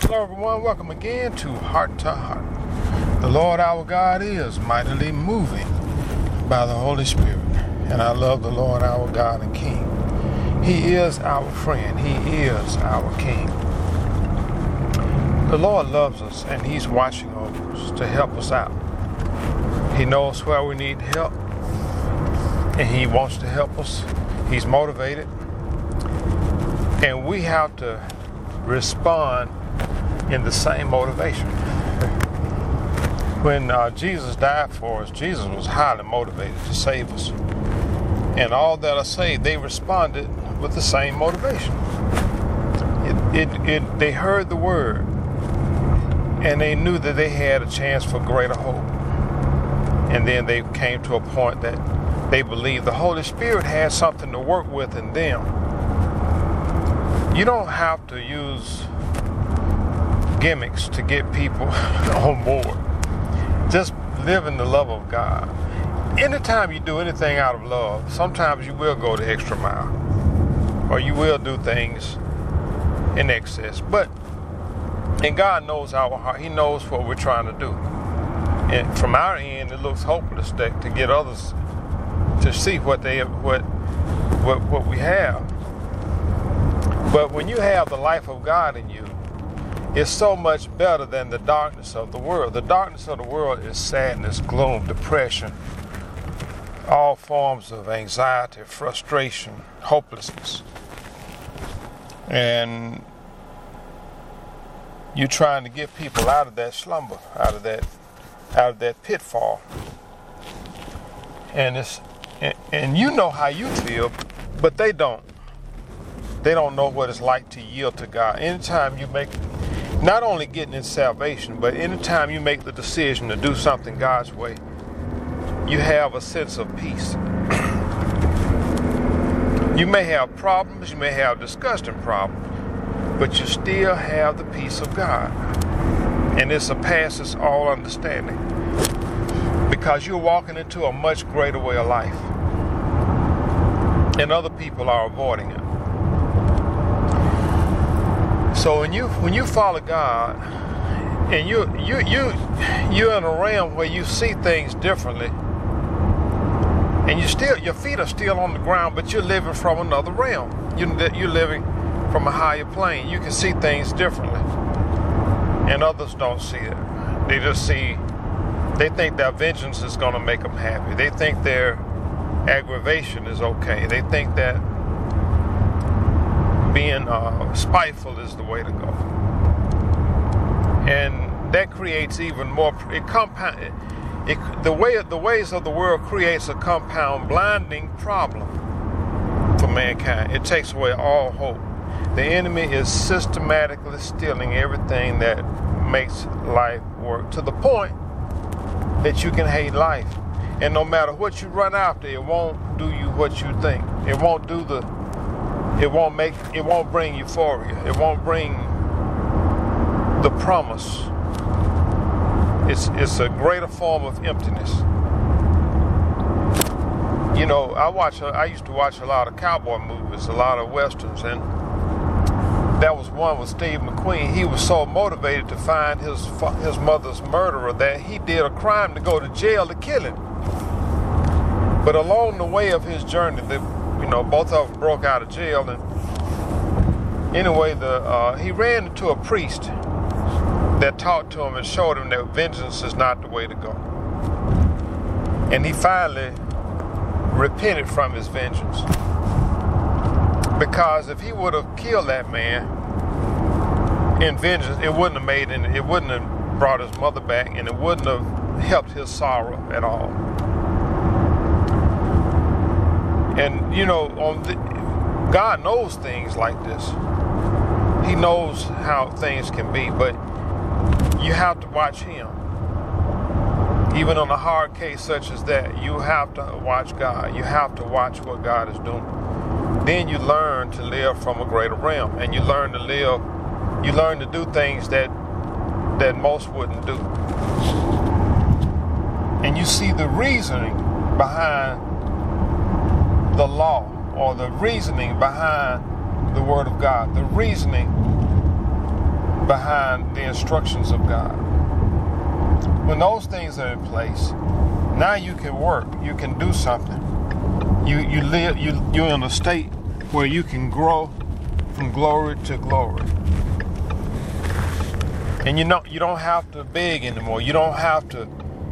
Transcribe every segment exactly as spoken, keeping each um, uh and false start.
Hello everyone, welcome again to Heart to Heart. The Lord our God is mightily moving by the Holy Spirit, and I love the Lord our God and King. He is our friend, He is our King. The Lord loves us and He's watching over us to help us out. He knows where we need help and He wants to help us. He's motivated, and we have to respond in the same motivation. When uh, Jesus died for us, Jesus was highly motivated to save us. And all that are saved, they responded with the same motivation. It, it, it, they heard the word, and they knew that they had a chance for greater hope. And then they came to a point that they believed the Holy Spirit had something to work with in them. You don't have to use gimmicks to get people on board. Just live in the love of God. Anytime you do anything out of love, sometimes you will go the extra mile, or you will do things in excess. But and God knows our heart. He knows what we're trying to do. And from our end, it looks hopeless that, to get others to see what they what what what we have. But when you have the life of God in you, it's so much better than the darkness of the world. The darkness of the world is sadness, gloom, depression, all forms of anxiety, frustration, hopelessness. And you're trying to get people out of that slumber, out of that, out of that pitfall. And it's and, and you know how you feel, but they don't. They don't know what it's like to yield to God. Anytime you make Not only getting in salvation, but anytime you make the decision to do something God's way, you have a sense of peace. You may have problems, you may have disgusting problems, but you still have the peace of God. And it surpasses all understanding, because you're walking into a much greater way of life, and other people are avoiding it. So when you when you follow God, and you you you you're in a realm where you see things differently, and you still your feet are still on the ground, but you're living from another realm. You you're living from a higher plane. You can see things differently, and others don't see it. They just see. They think their vengeance is going to make them happy. They think their aggravation is okay. They think that being uh, spiteful is the way to go, and that creates even more. It compound. It, it, the way the ways of the world creates a compound, blinding problem for mankind. It takes away all hope. The enemy is systematically stealing everything that makes life work, to the point that you can hate life, and no matter what you run after, it won't do you what you think. It won't do the. It won't make. It won't bring euphoria. It won't bring the promise. It's it's a greater form of emptiness. You know, I watch. I used to watch a lot of cowboy movies, a lot of westerns, and that was one with Steve McQueen. He was so motivated to find his his mother's murderer that he did a crime to go to jail to kill him. But along the way of his journey, the You know, both of them broke out of jail, and anyway, the uh, he ran into a priest that talked to him and showed him that vengeance is not the way to go. And he finally repented from his vengeance, because if he would have killed that man in vengeance, it wouldn't have made any, it wouldn't have brought his mother back, and it wouldn't have helped his sorrow at all. And, you know, on the, God knows things like this. He knows how things can be, but you have to watch Him. Even on a hard case such as that, you have to watch God. You have to watch what God is doing. Then you learn to live from a greater realm, and you learn to live, you learn to do things that that most wouldn't do. And you see the reasoning behind the law, or the reasoning behind the Word of God, the reasoning behind the instructions of God. When those things are in place, now you can work, you can do something. You you live you you're in a state where you can grow from glory to glory. And you know you don't have to beg anymore. You don't have to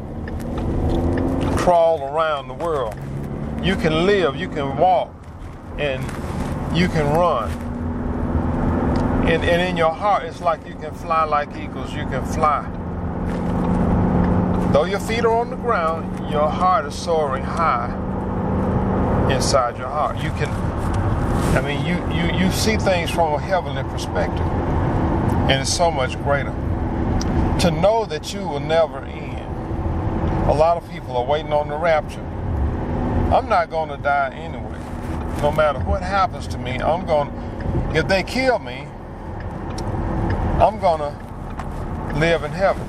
crawl around the world. You can live, you can walk, and you can run. And, and in your heart, it's like you can fly like eagles. You can fly. Though your feet are on the ground, your heart is soaring high inside your heart. You can, I mean, you, you, you see things from a heavenly perspective. And it's so much greater. To know that you will never end. A lot of people are waiting on the rapture. I'm not going to die anyway. No matter what happens to me, I'm going to, if they kill me, I'm going to live in heaven.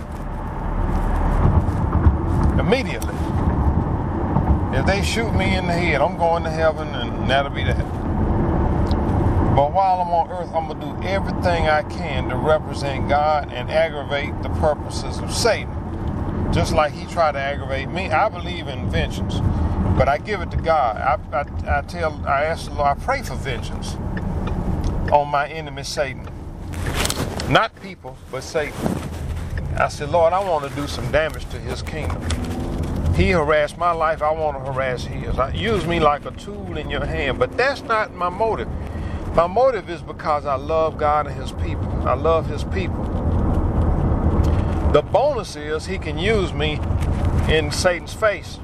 Immediately. If they shoot me in the head, I'm going to heaven, and that'll be that. But while I'm on earth, I'm going to do everything I can to represent God and aggravate the purposes of Satan. Just like he tried to aggravate me. I believe in vengeance, but I give it to God. I, I, I tell, I ask the Lord, I pray for vengeance on my enemy Satan. Not people, but Satan. I said, Lord, I want to do some damage to his kingdom. He harassed my life, I want to harass his. I, use me like a tool in your hand, but that's not my motive. My motive is because I love God and his people. I love his people. The bonus is he can use me in Satan's face.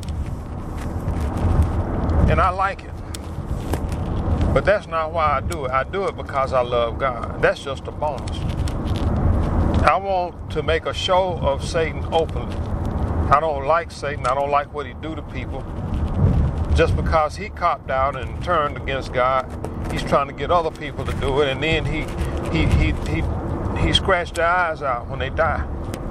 And I like it. But that's not why I do it. I do it because I love God. That's just a bonus. I want to make a show of Satan openly. I don't like Satan. I don't like what he do to people. Just because he copped out and turned against God, he's trying to get other people to do it. And then he he he he, he scratched their eyes out when they die.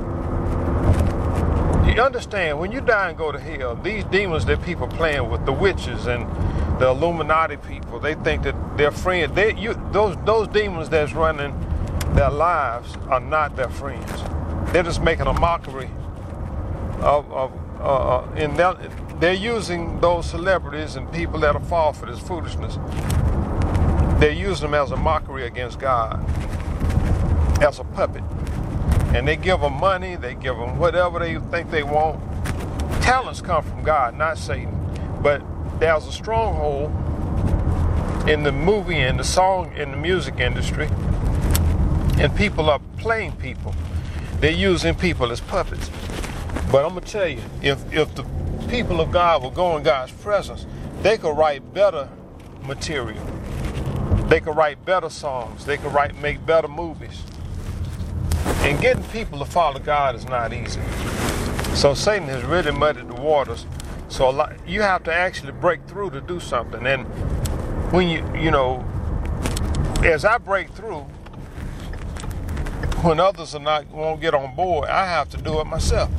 You understand, when you die and go to hell, these demons that people playing with, the witches and the Illuminati people, they think that they're friends. They, you, those, those demons that's running their lives are not their friends. They're just making a mockery of, of uh, and they're, they're using those celebrities and people that'll fall for this foolishness. They're using them as a mockery against God, as a puppet. And they give them money, they give them whatever they think they want. Talents come from God, not Satan. But there's a stronghold in the movie and the song and the music industry. And people are playing people. They're using people as puppets. But I'm going to tell you, if, if the people of God will go in God's presence, they could write better material. They could write better songs. They could write, make better movies. And getting people to follow God is not easy. So Satan has really muddied the waters. So a lot, you have to actually break through to do something. And when you, you know, as I break through, when others are not won't get on board, I have to do it myself.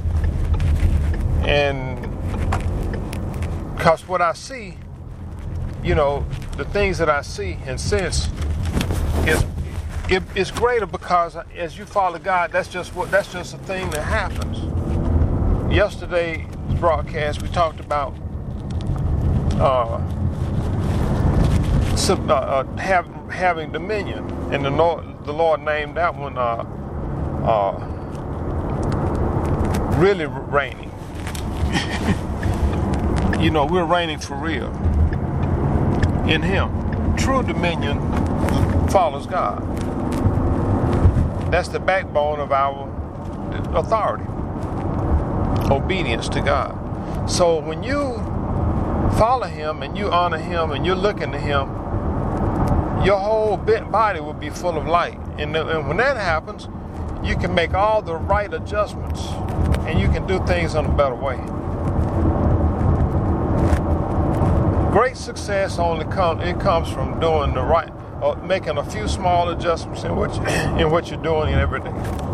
And because what I see, you know, the things that I see and sense is it, it's greater because as you follow God, that's just what that's just a thing that happens. Yesterday's broadcast, we talked about uh, some, uh, uh, have, having dominion, and the Lord, the Lord named that one uh, uh, really reigning. You know, we're reigning for real in Him. True dominion follows God. That's the backbone of our authority. Obedience to God. So when you follow Him and you honor Him and you're looking to Him, your whole body will be full of light. And, and when that happens, you can make all the right adjustments and you can do things in a better way. Great success only comes it comes from doing the right, or making a few small adjustments in what you, in what you're doing in every day.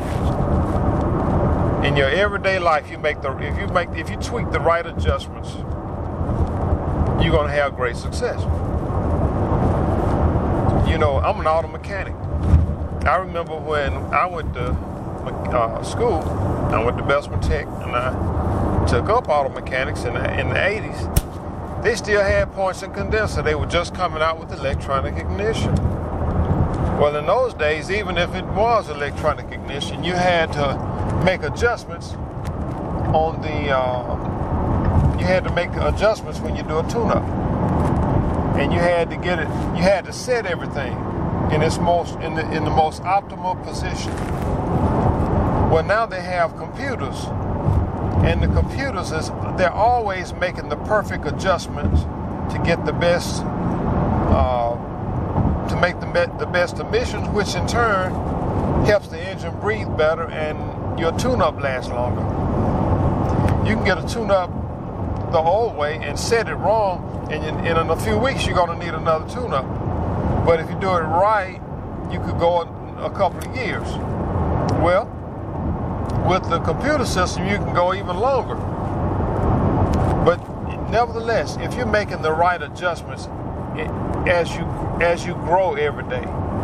In your everyday life, you make the if you make if you tweak the right adjustments, you're gonna have great success. You know, I'm an auto mechanic. I remember when I went to uh, school, I went to Bessemer Tech, and I took up auto mechanics in the, in the eighties. They still had points and condenser. They were just coming out with electronic ignition. Well, in those days, even if it was electronic ignition, you had to make adjustments on the, uh, you had to make adjustments when you do a tune-up. And you had to get it, you had to set everything in its most, in the, in the most optimal position. Well, now they have computers, and the computers, is they're always making the perfect adjustments to get the best, uh, to make the, be- the best emissions, which in turn helps the engine breathe better and your tune-up lasts longer. You can get a tune-up the old way and set it wrong, and in, and in a few weeks you're going to need another tune-up. But if you do it right, you could go a, a couple of years. Well, with the computer system, you can go even longer. But nevertheless, if you're making the right adjustments as you as you grow every day,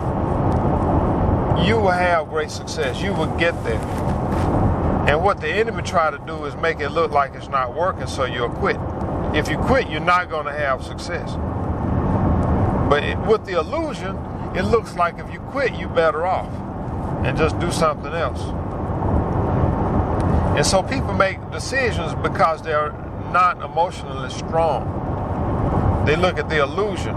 you will have great success. You will get there. And what the enemy try to do is make it look like it's not working, so you'll quit. If you quit, you're not going to have success. But it, with the illusion, it looks like if you quit, you're better off and just do something else. And so people make decisions because they're not emotionally strong. They look at the illusion.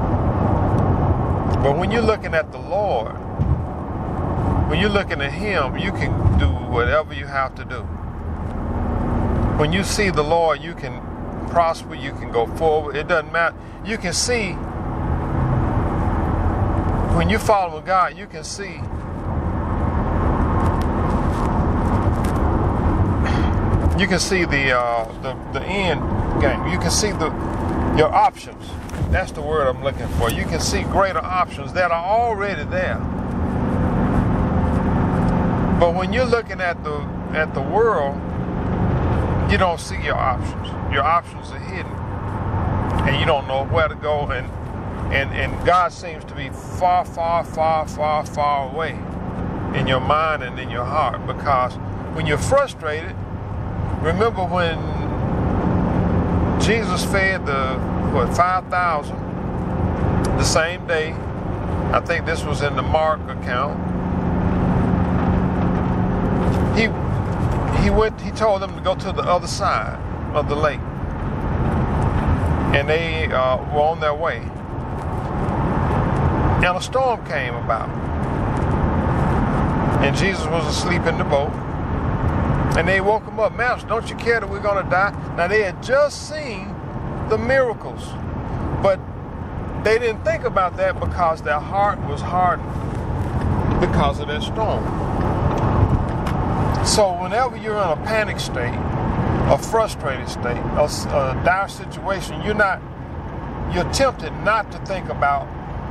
But when you're looking at the Lord, when you're looking at Him, you can do whatever you have to do. When you see the Lord, you can prosper, you can go forward. It doesn't matter. You can see, when you follow God, you can see You can see the, uh, the the end game. You can see the your options. That's the word I'm looking for. You can see greater options that are already there. But when you're looking at the at the world, you don't see your options. Your options are hidden, and you don't know where to go. And and and God seems to be far, far, far, far, far away in your mind and in your heart. Because when you're frustrated. Remember when Jesus fed the, what, five thousand the same day? I think this was in the Mark account. He he went. He told them to go to the other side of the lake, and they uh, were on their way. And a storm came about, and Jesus was asleep in the boat. And they woke him up. Master, don't you care that we're going to die? Now, they had just seen the miracles. But they didn't think about that because their heart was hardened because of that storm. So whenever you're in a panic state, a frustrated state, a, a dire situation, you're not, you're tempted not to think about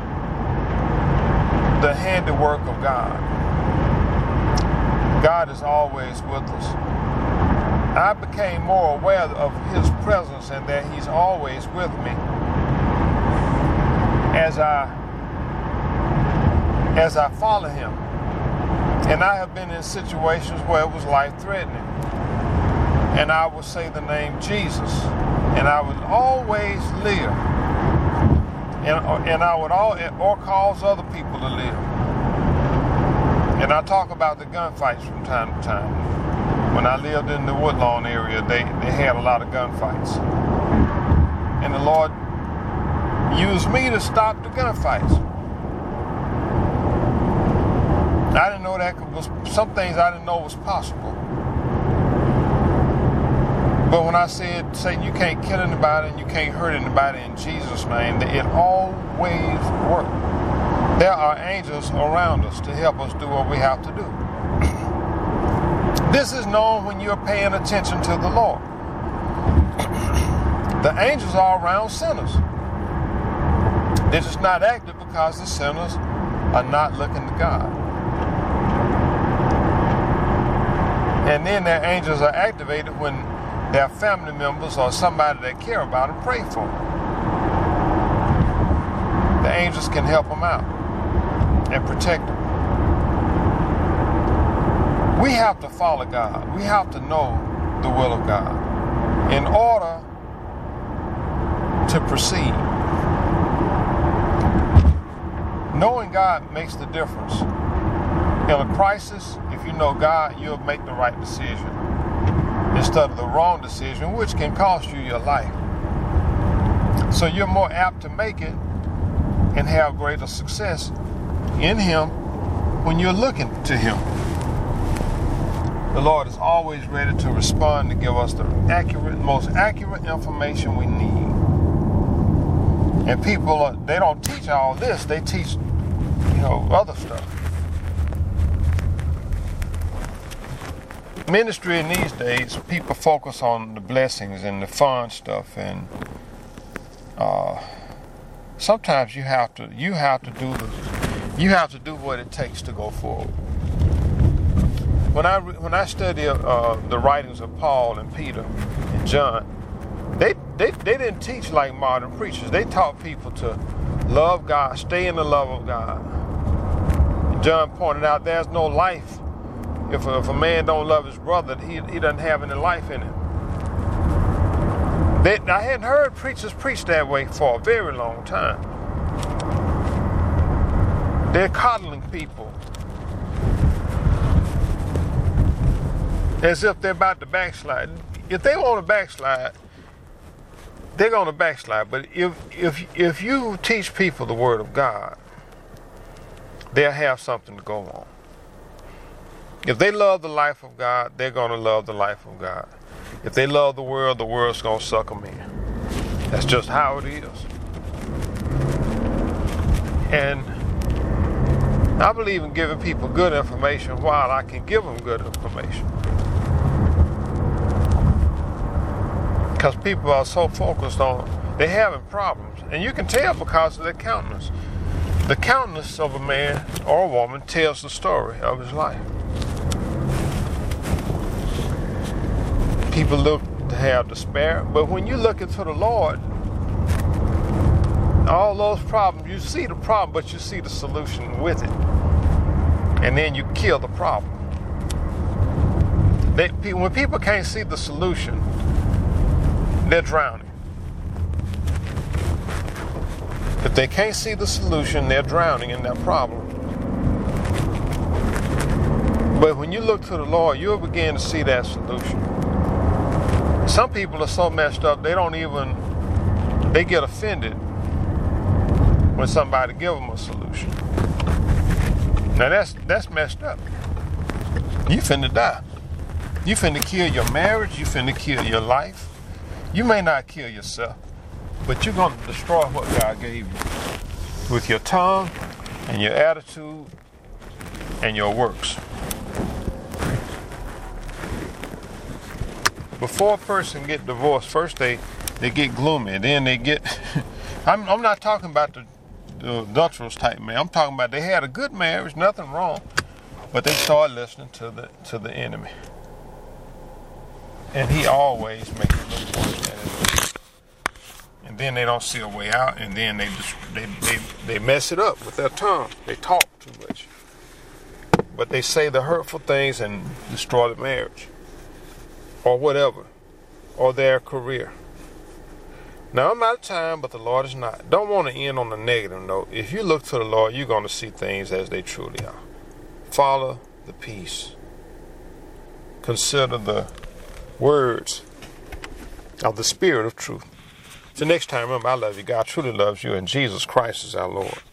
the handiwork of God. God is always with us. I became more aware of His presence and that He's always with me as I as I follow Him. And I have been in situations where it was life-threatening. And I would say the name Jesus. And I would always live. And, and I would all or cause other people to live. And I talk about the gunfights from time to time. When I lived in the Woodlawn area, they, they had a lot of gunfights. And the Lord used me to stop the gunfights. I didn't know that was some things I didn't know was possible. But when I said, Satan, you can't kill anybody and you can't hurt anybody in Jesus' name, it always worked. There are angels around us to help us do what we have to do. This is known when you're paying attention to the Lord. The angels are around sinners. They're just not active because the sinners are not looking to God. And then their angels are activated when their family members or somebody they care about and pray for them. The angels can help them out and protect them. We have to follow God. We have to know the will of God in order to proceed. Knowing God makes the difference. In a crisis, if you know God, you'll make the right decision instead of the wrong decision, which can cost you your life. So you're more apt to make it and have greater success in Him when you're looking to Him. The Lord is always ready to respond to give us the accurate, most accurate information we need. And people, are, they don't teach all this. They teach, you know, other stuff. Ministry in these days, people focus on the blessings and the fun stuff, and uh, sometimes you have to, you have to do the, you have to do what it takes to go forward. When I when I study uh, the writings of Paul and Peter and John, they, they they didn't teach like modern preachers. They taught people to love God, stay in the love of God. John pointed out there's no life if a, if a man don't love his brother, he he doesn't have any life in him. They, I hadn't heard preachers preach that way for a very long time. They're coddling people as if they're about to backslide. If they want to backslide, they're going to backslide. But if if if you teach people the Word of God, they'll have something to go on. If they love the life of God, they're going to love the life of God. If they love the world, the world's going to suck them in. That's just how it is. And I believe in giving people good information while I can give them good information. Because people are so focused on, they're having problems. And you can tell because of their countenance. The countenance of a man or a woman tells the story of his life. People look to have despair, but when you look into the Lord, all those problems, you see the problem, but you see the solution with it. And then you kill the problem. They, when people can't see the solution, they're drowning. If they can't see the solution, they're drowning in their problem. But when you look to the Lord, you'll begin to see that solution. Some people are so messed up, they don't even, they get offended when somebody give them a solution. Now that's that's messed up. You finna die. You finna kill your marriage, you finna kill your life. You may not kill yourself, but you're gonna destroy what God gave you with your tongue and your attitude and your works. Before a person get divorced, first they, they get gloomy, and then they get, I'm, I'm not talking about the, the adulterous type man. I'm talking about they had a good marriage, nothing wrong, but they started listening to the to the enemy. And he always makes it look worse than it is. And then they don't see a way out, and then they just they, they, they mess it up with their tongue. They talk too much. But they say the hurtful things and destroy the marriage. Or whatever, or their career. Now, I'm out of time, but the Lord is not. Don't want to end on a negative note. If you look to the Lord, you're going to see things as they truly are. Follow the peace. Consider the words of the Spirit of truth. So next time, remember, I love you. God truly loves you, and Jesus Christ is our Lord.